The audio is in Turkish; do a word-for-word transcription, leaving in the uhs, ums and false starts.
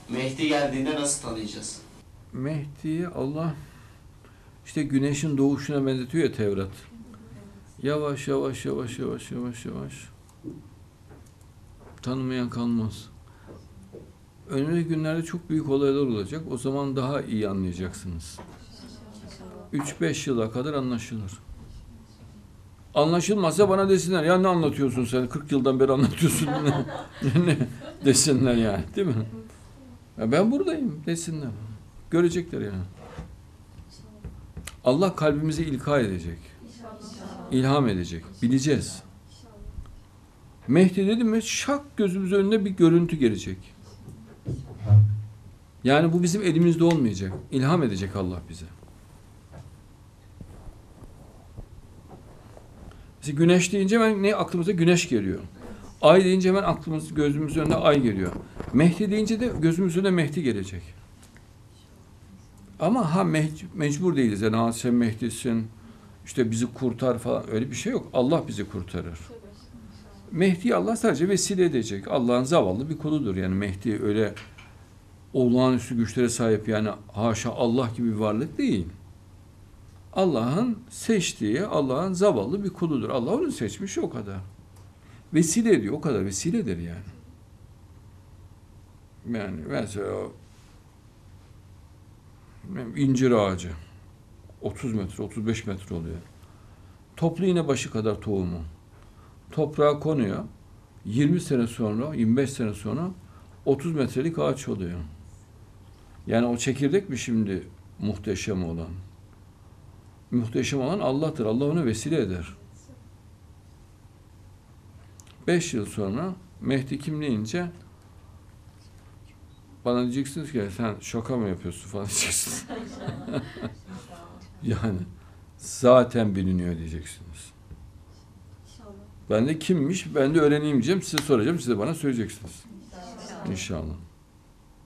Mehdi geldiğinde nasıl tanıyacağız? Mehdi'yi Allah işte güneşin doğuşuna benzetiyor ya Tevrat. Yavaş yavaş yavaş yavaş yavaş yavaş tanımayan kalmaz. Önümüzdeki günlerde çok büyük olaylar olacak. O zaman daha iyi anlayacaksınız. üç beş yıla kadar anlaşılır. Anlaşılmazsa bana desinler. Ya ne anlatıyorsun sen? kırk yıldan beri anlatıyorsun. ne, ne desinler yani. Değil mi? Ya ben buradayım desinler. Görecekler yani. Allah kalbimizi ilka edecek. İlham edecek. Bileceğiz. Mehdi dedim mi şak gözümüz önüne bir görüntü gelecek. Yani bu bizim elimizde olmayacak. İlham edecek Allah bize. Mesela güneş deyince hemen ne aklımıza güneş geliyor. Ay deyince hemen aklımız gözümüzün önüne ay geliyor. Mehdi deyince de gözümüzün önüne Mehdi gelecek. Ama ha mec- mecbur değiliz. Yani ha sen Mehdi'sin, işte bizi kurtar falan öyle bir şey yok. Allah bizi kurtarır. Mehdi Allah sadece vesile edecek. Allah'ın zavallı bir kuludur. Yani Mehdi öyle olağanüstü güçlere sahip yani haşa Allah gibi bir varlık değil. Allah'ın seçtiği, Allah'ın zavallı bir kuludur. Allah onu seçmiş o kadar. Vesile ediyor, o kadar vesiledir yani. Yani mesela incir ağacı otuz metre, otuz beş metre oluyor. Toplu iğne başı kadar tohumu. Toprağa konuyor. yirmi sene sonra, yirmi beş sene sonra otuz metrelik ağaç oluyor. Yani o çekirdek mi şimdi muhteşem olan? Muhteşem olan Allah'tır. Allah onu vesile eder. Beş yıl sonra Mehdi kim deyince bana diyeceksiniz ki sen şaka mı yapıyorsun falan diyeceksiniz. Yani zaten biliniyor diyeceksiniz. Ben de kimmiş ben de öğreneyim diyeceğim. Size soracağım. Siz de bana söyleyeceksiniz. İnşallah.